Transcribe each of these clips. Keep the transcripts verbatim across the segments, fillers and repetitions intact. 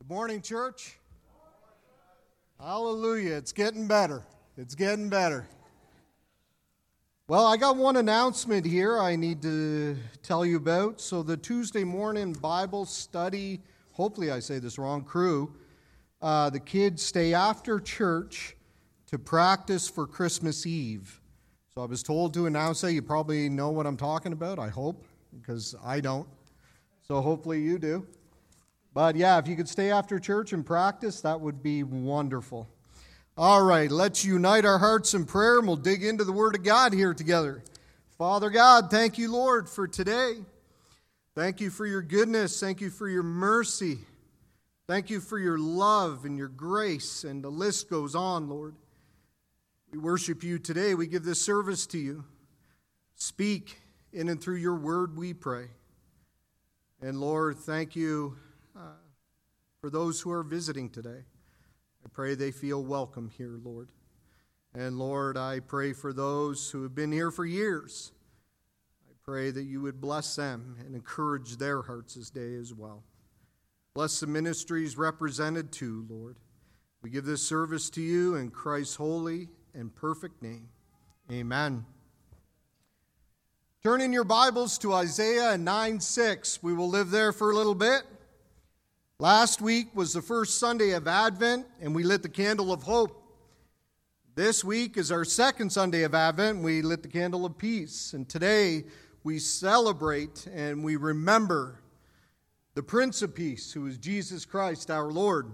Good morning, church. Hallelujah. It's getting better. It's getting better. Well, I got one announcement here I need to tell you about. So the Tuesday morning Bible study, hopefully I say this wrong, crew, uh, the kids stay after church to practice for Christmas Eve. So I was told to announce that. You probably know what I'm talking about, I hope, because I don't. So hopefully you do. But yeah, if you could stay after church and practice, that would be wonderful. All right, let's unite our hearts in prayer, and we'll dig into the Word of God here together. Father God, thank you, Lord, for today. Thank you for your goodness. Thank you for your mercy. Thank you for your love and your grace, and the list goes on, Lord. We worship you today. We give this service to you. Speak in and through your word, we pray. And Lord, thank you uh, for those who are visiting today. I pray they feel welcome here, Lord. And Lord, I pray for those who have been here for years. I pray that you would bless them and encourage their hearts this day as well. Bless the ministries represented too, Lord. We give this service to you in Christ's holy and perfect name. Amen. Turn in your Bibles to Isaiah nine six. We will live there for a little bit. Last week was the first Sunday of Advent, and we lit the candle of hope. This week is our second Sunday of Advent, and we lit the candle of peace. And today we celebrate and we remember the Prince of Peace, who is Jesus Christ, our Lord.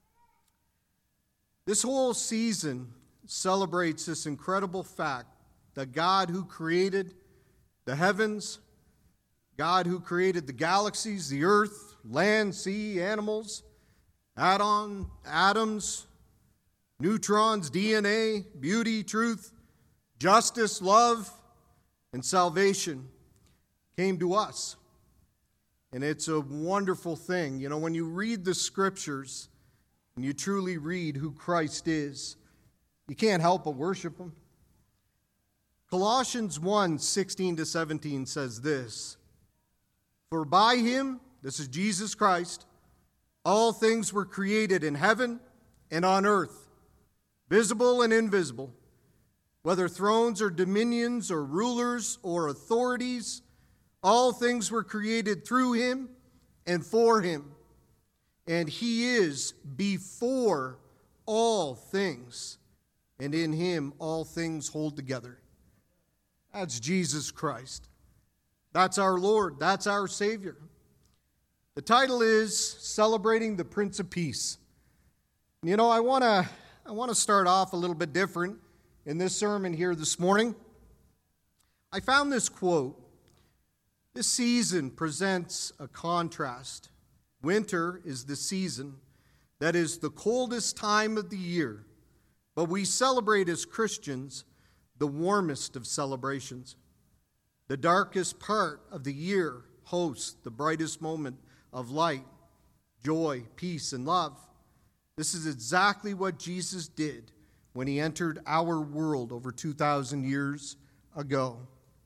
This whole season celebrates this incredible fact that God who created the heavens, God who created the galaxies, the earth, land, sea, animals, atom, atoms, neutrons, D N A, beauty, truth, justice, love, and salvation came to us. And it's a wonderful thing. You know, when you read the scriptures and you truly read who Christ is, you can't help but worship him. Colossians one sixteen to seventeen says this: For by him, this is Jesus Christ, all things were created in heaven and on earth, visible and invisible, whether thrones or dominions or rulers or authorities, all things were created through him and for him. And he is before all things, and in him all things hold together. That's Jesus Christ. That's our Lord. That's our Savior. The title is Celebrating the Prince of Peace. You know, I want to I want to start off a little bit different in this sermon here this morning. I found this quote. This season presents a contrast. Winter is the season that is the coldest time of the year, but we celebrate as Christians the warmest of celebrations. The darkest part of the year hosts the brightest moment of light, joy, peace, and love. This is exactly what Jesus did when he entered our world over two thousand years ago.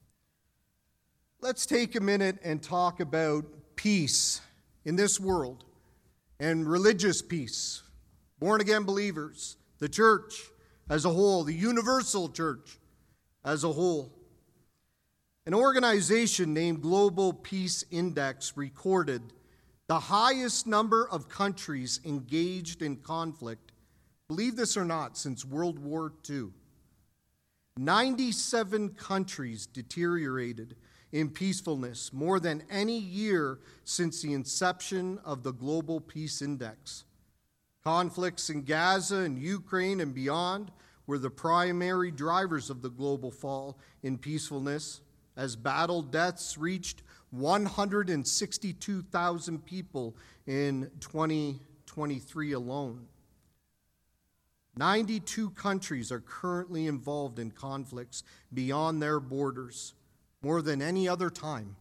Let's take a minute and talk about peace in this world and religious peace, born-again believers, the church as a whole, the universal church as a whole. An organization named Global Peace Index recorded the highest number of countries engaged in conflict, believe this or not, since World War Two. ninety-seven countries deteriorated in peacefulness more than any year since the inception of the Global Peace Index. Conflicts in Gaza and Ukraine and beyond were the primary drivers of the global fall in peacefulness, as battle deaths reached one hundred sixty-two thousand people in twenty twenty-three alone. ninety-two countries are currently involved in conflicts beyond their borders, more than any other time.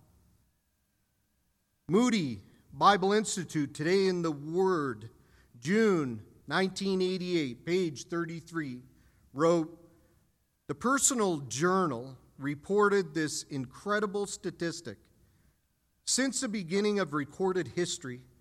Moody Bible Institute, Today in the Word, June nineteen eighty-eight, page thirty-three, wrote, "The Personal Journal reported this incredible statistic. Since the beginning of recorded history,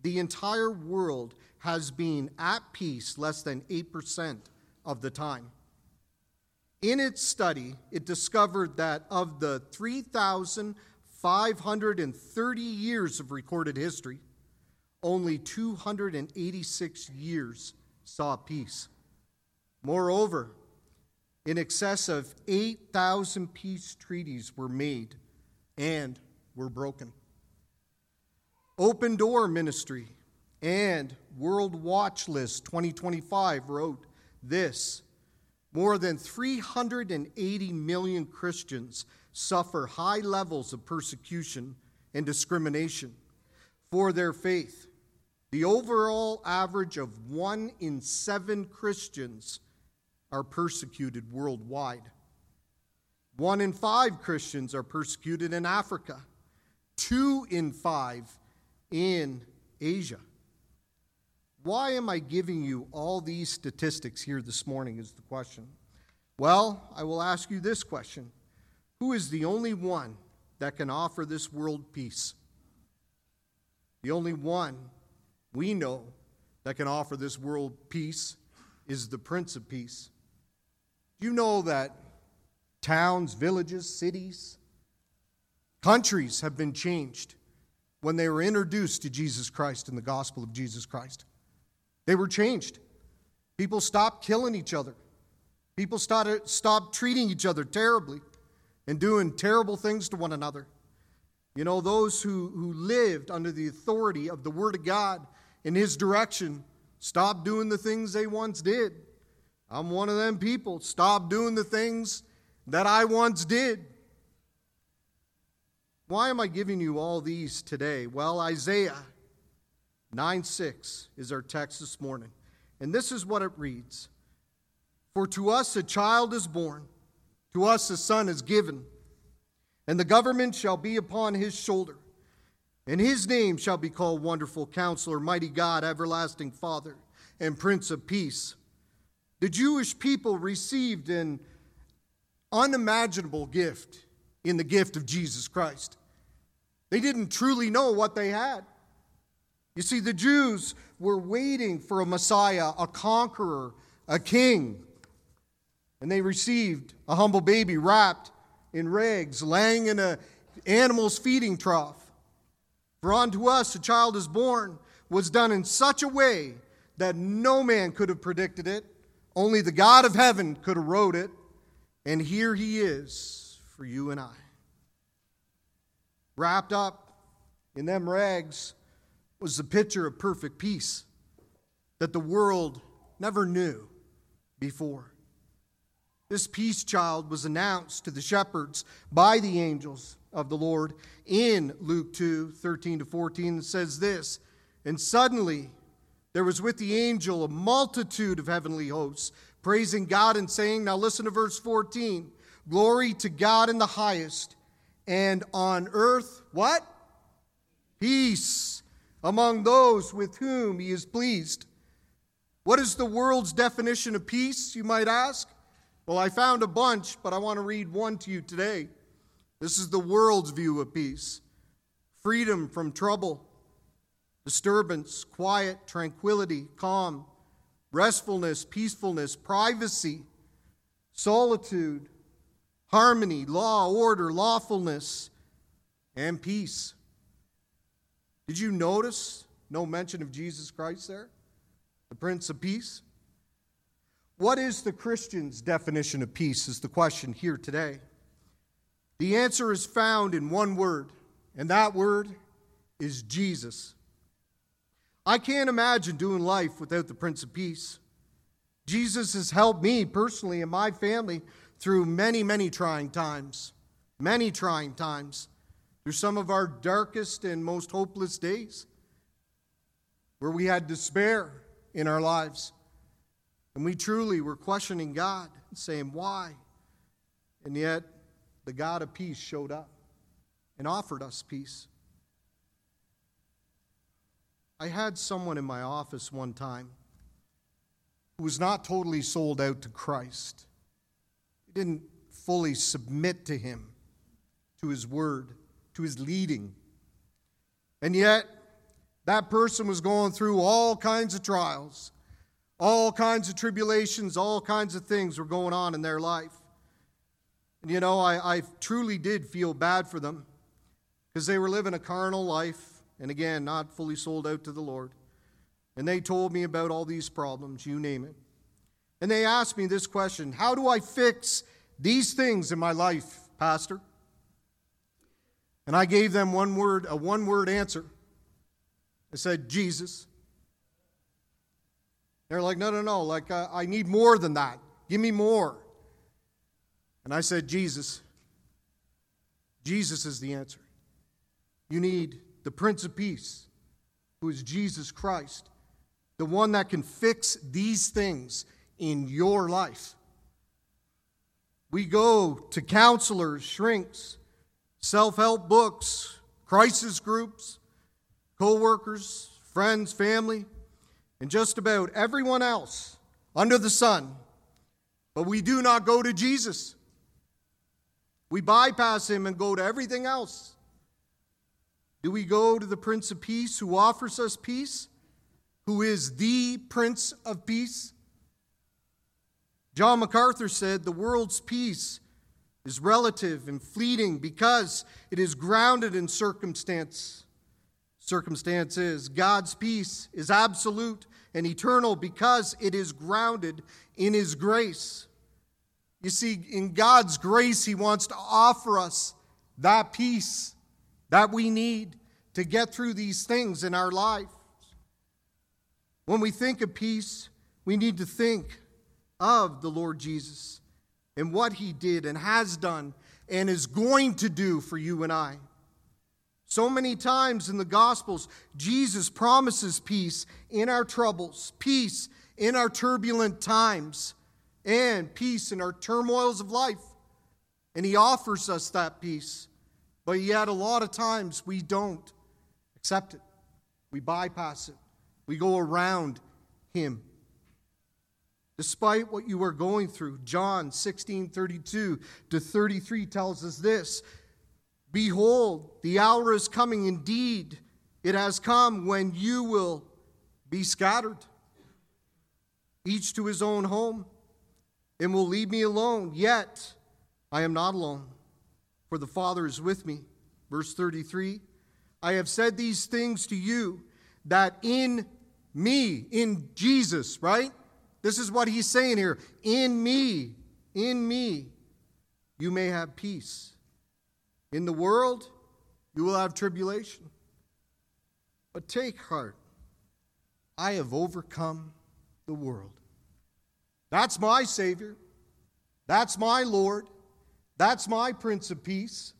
the entire world has been at peace less than eight percent of the time. In its study, it discovered that of the three thousand five hundred thirty years of recorded history, only two hundred eighty-six years saw peace. Moreover, in excess of eight thousand peace treaties were made and were broken. Open Door Ministry and World Watch List twenty twenty-five wrote this: more than three hundred eighty million Christians suffer high levels of persecution and discrimination for their faith. The overall average of one in seven Christians are persecuted worldwide. One in five Christians are persecuted in Africa. Two in five in Asia. Why am I giving you all these statistics here this morning is the question. Well, I will ask you this question. Who is the only one that can offer this world peace? The only one we know that can offer this world peace is the Prince of Peace. Do you know that towns, villages, cities, countries have been changed when they were introduced to Jesus Christ and the gospel of Jesus Christ? They were changed. People stopped killing each other. People started, stopped treating each other terribly and doing terrible things to one another. You know, those who, who lived under the authority of the Word of God in His direction stopped doing the things they once did. I'm one of them people. Stop doing the things that I once did. Why am I giving you all these today? Well, Isaiah nine six is our text this morning. And this is what it reads. For to us a child is born, to us a son is given, and the government shall be upon his shoulder, and his name shall be called Wonderful Counselor, Mighty God, Everlasting Father, and Prince of Peace. The Jewish people received an unimaginable gift in the gift of Jesus Christ. They didn't truly know what they had. You see, the Jews were waiting for a Messiah, a conqueror, a king. And they received a humble baby wrapped in rags, laying in an animal's feeding trough. For unto us a child is born was done in such a way that no man could have predicted it. Only the God of heaven could have wrote it. And here he is for you and I. Wrapped up in them rags was the picture of perfect peace that the world never knew before. This peace child was announced to the shepherds by the angels of the Lord in Luke two, thirteen to fourteen. It says this, and suddenly there was with the angel a multitude of heavenly hosts, praising God and saying, now listen to verse fourteen, glory to God in the highest, and on earth, what? Peace among those with whom he is pleased. What is the world's definition of peace, you might ask? Well, I found a bunch, but I want to read one to you today. This is the world's view of peace. Freedom from trouble, disturbance, quiet, tranquility, calm, restfulness, peacefulness, privacy, solitude, harmony, law, order, lawfulness, and peace. Did you notice no mention of Jesus Christ there? The Prince of Peace? What is the Christian's definition of peace is the question here today. The answer is found in one word, and that word is Jesus. I can't imagine doing life without the Prince of Peace. Jesus has helped me personally and my family through many, many trying times. Many trying times. Through some of our darkest and most hopeless days, where we had despair in our lives. And we truly were questioning God and saying, why? And yet, the God of peace showed up and offered us peace. I had someone in my office one time who was not totally sold out to Christ. He didn't fully submit to him, to his word, to his leading. And yet, That person was going through all kinds of trials, all kinds of tribulations, all kinds of things were going on in their life. And you know, I, I truly did feel bad for them because they were living a carnal life and again, not fully sold out to the Lord. And they told me about all these problems, you name it. And they asked me this question: how do I fix these things in my life, Pastor? And I gave them one word, a one-word answer. I said, Jesus. They're like, no, no, no, like uh, I need more than that. Give me more. And I said, Jesus. Jesus is the answer. You need the Prince of Peace, who is Jesus Christ, the one that can fix these things in your life. We go to counselors, shrinks, self-help books, crisis groups, co-workers, friends, family, and just about everyone else under the sun. But we do not go to Jesus. We bypass him and go to everything else. Do we go to the Prince of Peace who offers us peace, who is the Prince of Peace? John MacArthur said, the world's peace is relative and fleeting because it is grounded in circumstance. Circumstance is. God's peace is absolute and eternal because it is grounded in his grace. You see, in God's grace, he wants to offer us that peace that we need to get through these things in our life. When we think of peace, we need to think of the Lord Jesus and what he did and has done and is going to do for you and I. So many times in the Gospels, Jesus promises peace in our troubles, peace in our turbulent times, and peace in our turmoils of life. And he offers us that peace. But yet a lot of times we don't accept it. We bypass it. We go around him. Despite what you are going through, John sixteen thirty-two to thirty-three tells us this: behold, the hour is coming, indeed, it has come, when you will be scattered, each to his own home, and will leave me alone. Yet I am not alone, for the Father is with me. Verse thirty-three, I have said these things to you, that in me, in Jesus, right? This is what he's saying here. In me, in me, you may have peace. In the world, you will have tribulation. But take heart, I have overcome the world. That's my Savior. That's my Lord. That's my Prince of Peace.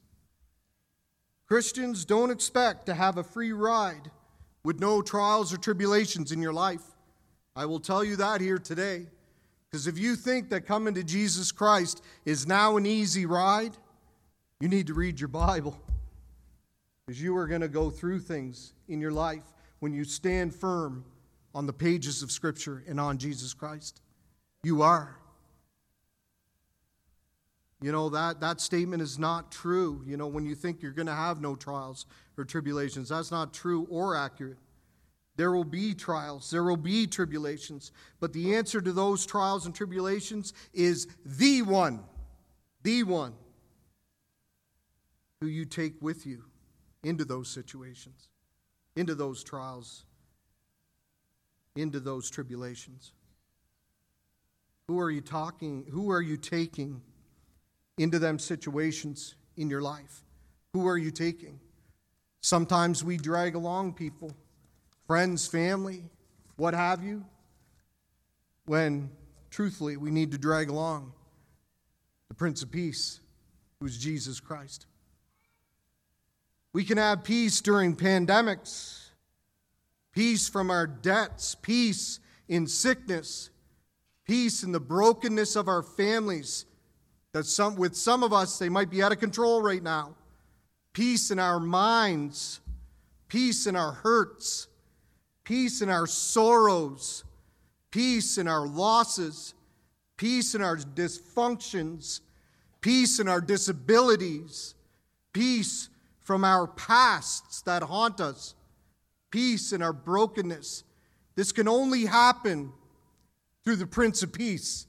Christians, don't expect to have a free ride with no trials or tribulations in your life. I will tell you that here today. Because if you think that coming to Jesus Christ is now an easy ride, you need to read your Bible. Because you are going to go through things in your life when you stand firm on the pages of Scripture and on Jesus Christ. You are. You know, that, that statement is not true. You know, when you think you're going to have no trials or tribulations, that's not true or accurate. There will be trials, there will be tribulations, but the answer to those trials and tribulations is the one, the one who you take with you into those situations, into those trials, into those tribulations. Who are you talking, who are you taking into them situations in your life? Who are you taking? Sometimes we drag along people, friends, family, what have you, when truthfully we need to drag along the Prince of Peace, who is Jesus Christ. We can have peace during pandemics, peace from our debts, peace in sickness, peace in the brokenness of our families. That some, with some of us, they might be out of control right now. Peace in our minds, peace in our hurts, peace in our sorrows, peace in our losses, peace in our dysfunctions, peace in our disabilities, peace from our pasts that haunt us. peace in our brokenness. This can only happen through the Prince of Peace.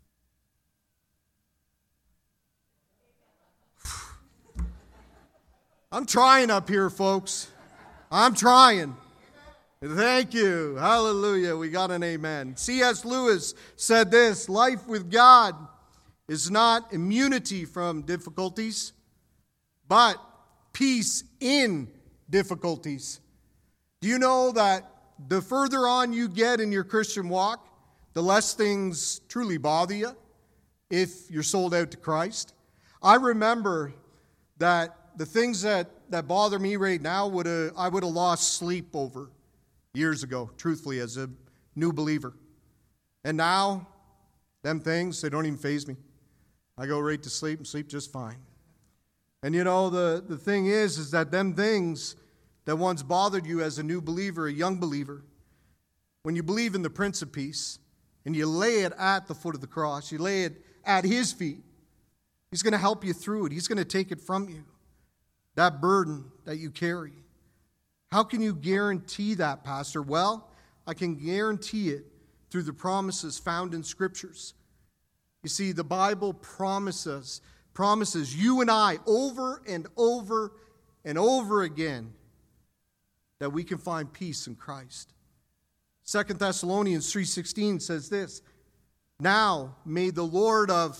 I'm trying up here, folks. I'm trying. Thank you. Hallelujah. We got an amen. C S Lewis said this: life with God is not immunity from difficulties, but peace in difficulties. Do you know that the further on you get in your Christian walk, the less things truly bother you if you're sold out to Christ? I remember that the things that, that bother me right now, would have I would have lost sleep over years ago, truthfully, as a new believer. And now, them things, they don't even faze me. I go right to sleep and sleep just fine. And you know, the, the thing is, is that them things that once bothered you as a new believer, a young believer, when you believe in the Prince of Peace, and you lay it at the foot of the cross, you lay it at His feet, He's going to help you through it. He's going to take it from you. That burden that you carry. How can you guarantee that, Pastor? Well, I can guarantee it through the promises found in Scriptures. You see, the Bible promises, promises you and I over and over and over again that we can find peace in Christ. Second Thessalonians three sixteen says this: now may the Lord of...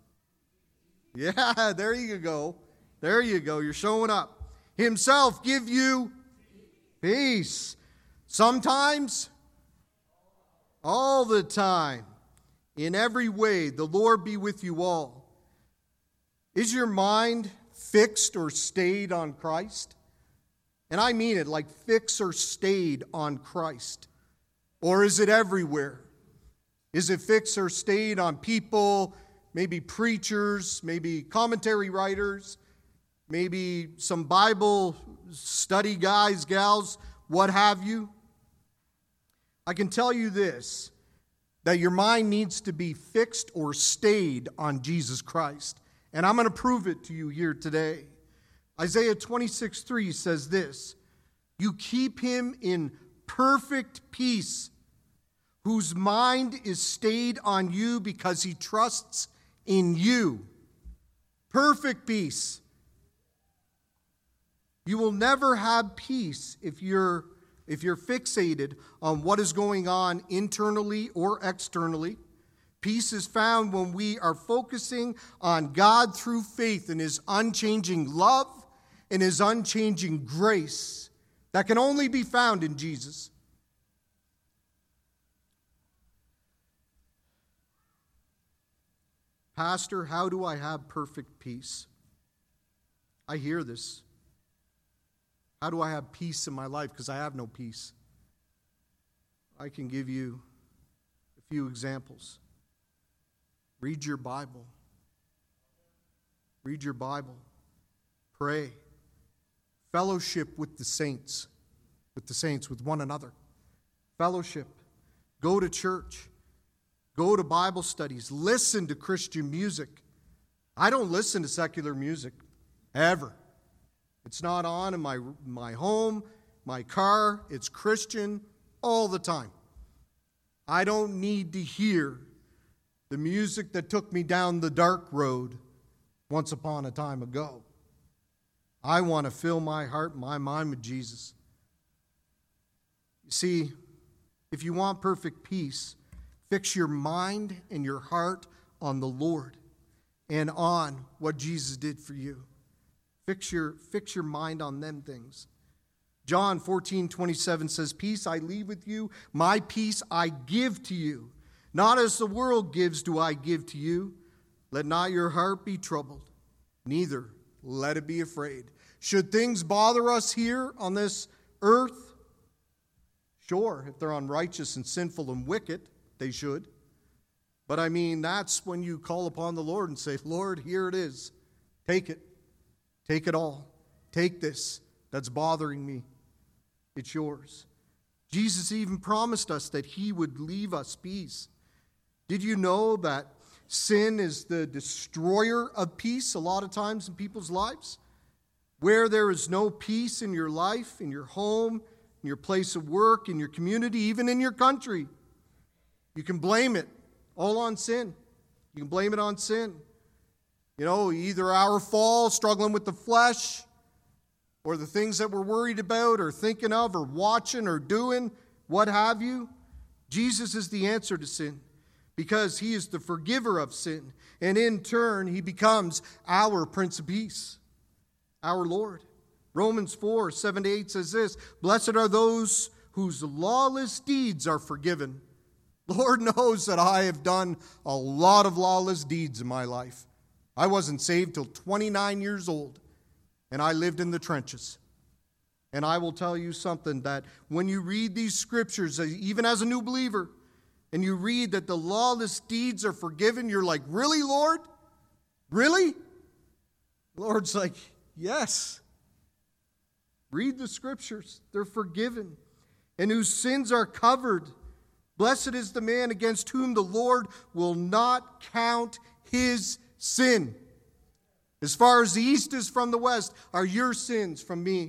Yeah, there you go. There you go. You're showing up. Himself give you peace. Sometimes, all the time, in every way, the Lord be with you all. Is your mind fixed or stayed on Christ? And I mean it, like fixed or stayed on Christ. Or is it everywhere? Is it fixed or stayed on people, maybe preachers, maybe commentary writers, maybe some Bible study guys, gals, what have you? I can tell you this, that your mind needs to be fixed or stayed on Jesus Christ. And I'm going to prove it to you here today. Isaiah twenty-six three says this: you keep him in perfect peace, whose mind is stayed on you because he trusts in you. Perfect peace. You will never have peace if you're if you're fixated on what is going on internally or externally. Peace is found when we are focusing on God through faith in His unchanging love and His unchanging grace that can only be found in Jesus. Pastor, how do I have perfect peace? I hear this. How do I have peace in my life? Because I have no peace. I can give you a few examples. Read your Bible. Read your Bible. Pray. Fellowship with the saints. With the saints, with one another. Fellowship. Go to church. Go to Bible studies. Listen to Christian music. I don't listen to secular music. Ever. It's not on in my, my home, my car. It's Christian all the time. I don't need to hear the music that took me down the dark road once upon a time ago. I want to fill my heart and my mind with Jesus. You see, if you want perfect peace, fix your mind and your heart on the Lord and on what Jesus did for you. Fix your, fix your mind on them things. John fourteen twenty-seven says, peace I leave with you, my peace I give to you. Not as the world gives do I give to you. Let not your heart be troubled, neither let it be afraid. Should things bother us here on this earth? Sure, if they're unrighteous and sinful and wicked, they should. But I mean, that's when you call upon the Lord and say, Lord, here it is. Take it. Take it all. Take this that's bothering me. It's yours. Jesus even promised us that He would leave us peace. Did you know that sin is the destroyer of peace a lot of times in people's lives? Where there is no peace in your life, in your home, in your place of work, in your community, even in your country. You can blame it all on sin. You can blame it on sin. You know, either our fall, struggling with the flesh, or the things that we're worried about or thinking of or watching or doing, what have you. Jesus is the answer to sin because he is the forgiver of sin. And in turn, he becomes our Prince of Peace, our Lord. Romans four, seven to eight says this, "Blessed are those whose lawless deeds are forgiven." Lord knows that I have done a lot of lawless deeds in my life. I wasn't saved till twenty-nine years old, and I lived in the trenches. And I will tell you something, that when you read these scriptures, even as a new believer, and you read that the lawless deeds are forgiven, you're like, really, Lord? Really? Lord's like, yes. Read the scriptures. They're forgiven. And whose sins are covered. Blessed is the man against whom the Lord will not count his sin. As far as the east is from the west, are your sins from me.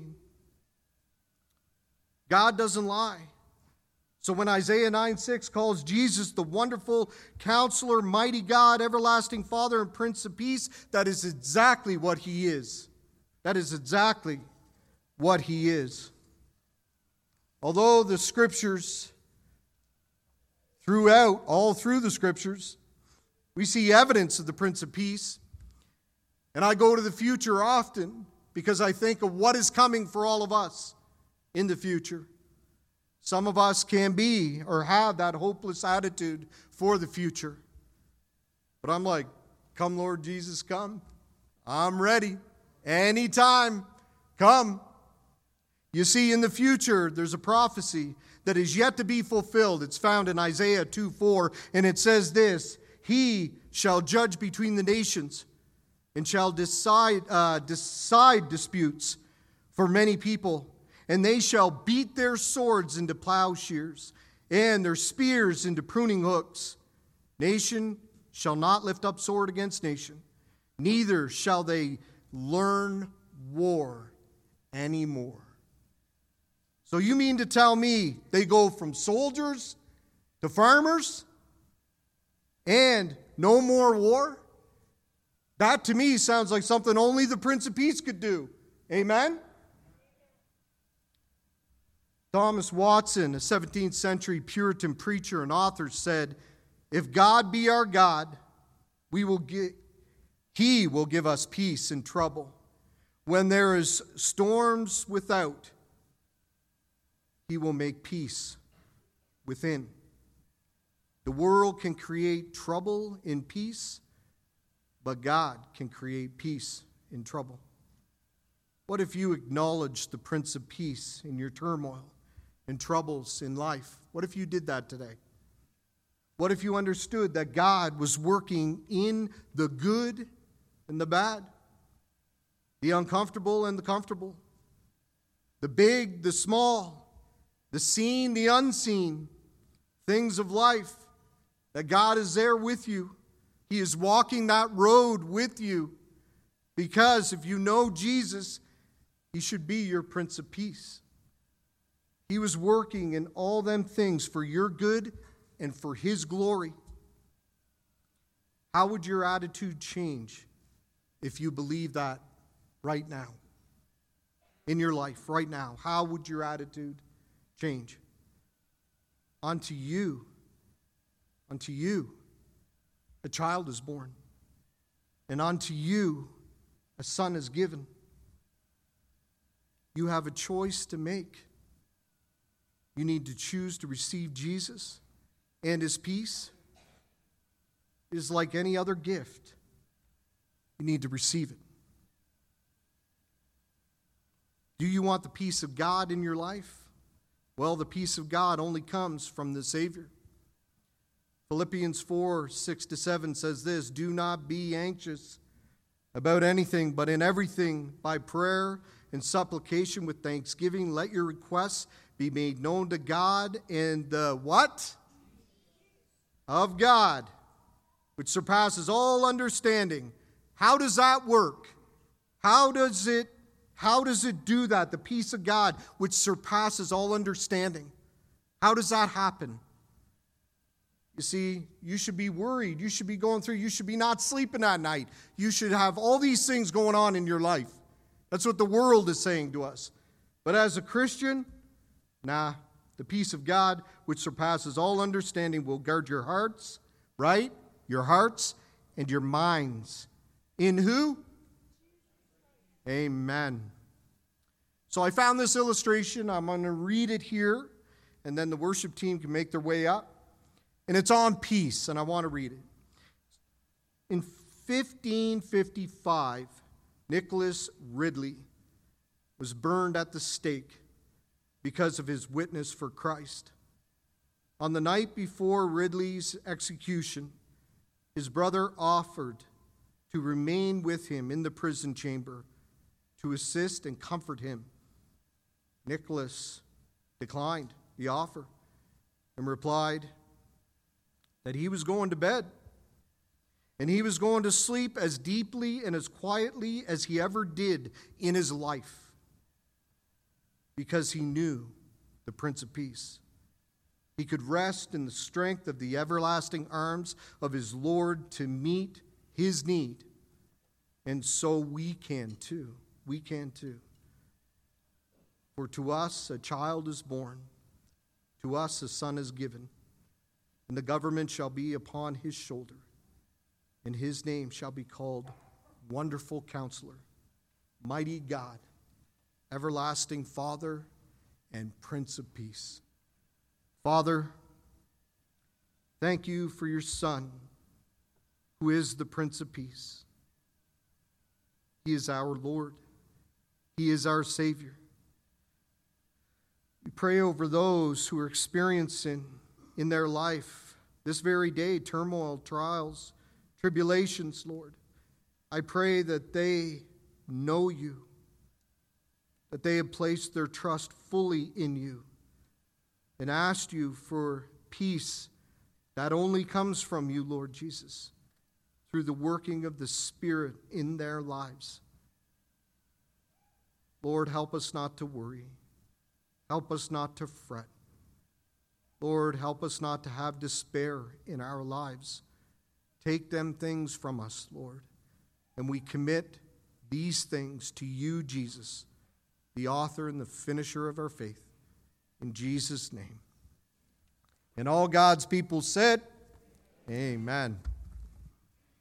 God doesn't lie. So when Isaiah nine six calls Jesus the wonderful counselor, mighty God, everlasting Father, and Prince of Peace, that is exactly what he is. That is exactly what he is. Although the scriptures, throughout, all through the scriptures, we see evidence of the Prince of Peace. And I go to the future often because I think of what is coming for all of us in the future. Some of us can be or have that hopeless attitude for the future. But I'm like, come Lord Jesus, come. I'm ready. Anytime, come. You see, in the future, there's a prophecy that is yet to be fulfilled. It's found in Isaiah two four, and it says this, "He shall judge between the nations and shall decide, uh, decide disputes for many people. And they shall beat their swords into plowshares and their spears into pruning hooks. Nation shall not lift up sword against nation, neither shall they learn war anymore." So you mean to tell me they go from soldiers to farmers and no more war? That to me sounds like something only the Prince of Peace could do. Amen? Thomas Watson, a seventeenth century Puritan preacher and author, said, "If God be our God, we will get, he will give us peace in trouble. When there is storms without, he will make peace within." The world can create trouble in peace, but God can create peace in trouble. What if you acknowledged the Prince of Peace in your turmoil and troubles in life? What if you did that today? What if you understood that God was working in the good and the bad, the uncomfortable and the comfortable, the big, the small, the seen, the unseen, things of life, that God is there with you. He is walking that road with you, because if you know Jesus, he should be your Prince of Peace. He was working in all them things for your good and for his glory. How would your attitude change if you believe that right now? In your life, right now, how would your attitude change? Unto you, unto you, a child is born, and unto you, a son is given. You have a choice to make. You need to choose to receive Jesus and his peace. It is like any other gift. You need to receive it. Do you want the peace of God in your life? Well, the peace of God only comes from the Savior. Philippians four, six to seven says this, "Do not be anxious about anything, but in everything, by prayer and supplication with thanksgiving, let your requests be made known to God, and the what? Of God, which surpasses all understanding." How does that work? How does it How does it do that? The peace of God, which surpasses all understanding. How does that happen? You see, you should be worried. You should be going through, you should be not sleeping at night. You should have all these things going on in your life. That's what the world is saying to us. But as a Christian, nah, the peace of God, which surpasses all understanding, will guard your hearts, right? Your hearts and your minds. In who? Amen. So I found this illustration. I'm going to read it here, and then the worship team can make their way up. And it's on peace, and I want to read it. In fifteen fifty-five, Nicholas Ridley was burned at the stake because of his witness for Christ. On the night before Ridley's execution, his brother offered to remain with him in the prison chamber to assist and comfort him. Nicholas declined the offer and replied that he was going to bed, and he was going to sleep as deeply and as quietly as he ever did in his life, because he knew the Prince of Peace. He could rest in the strength of the everlasting arms of his Lord to meet his need. And so we can too. We can too. For to us a child is born, to us a son is given, and the government shall be upon his shoulder, and his name shall be called Wonderful Counselor, Mighty God, Everlasting Father, and Prince of Peace. Father, thank you for your Son, who is the Prince of Peace. He is our Lord. He is our Savior. We pray over those who are experiencing in their life this very day turmoil, trials, tribulations, Lord. I pray that they know you, that they have placed their trust fully in you, and asked you for peace that only comes from you, Lord Jesus, through the working of the Spirit in their lives. Lord, help us not to worry. Help us not to fret. Lord, help us not to have despair in our lives. Take them things from us, Lord, and we commit these things to you, Jesus, the author and the finisher of our faith. In Jesus' name. And all God's people said, amen.